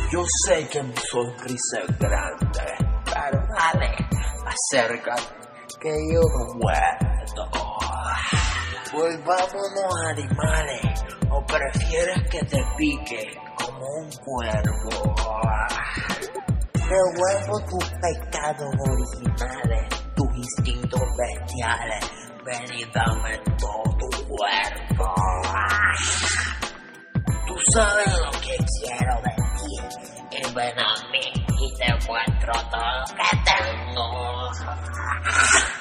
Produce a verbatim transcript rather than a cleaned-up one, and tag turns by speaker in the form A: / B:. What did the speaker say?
A: Yo sé que mi sonrisa es grande, pero dale, acércate, que yo no puedo. Volvámonos animales, o prefieres que te pique como un cuervo. Devuelvo tus pecados originales, tus instintos bestiales. Ven y dame todo tu cuerpo. Tú sabes lo que quiero de ti. Y ven a mí y te muestro todo lo que tengo.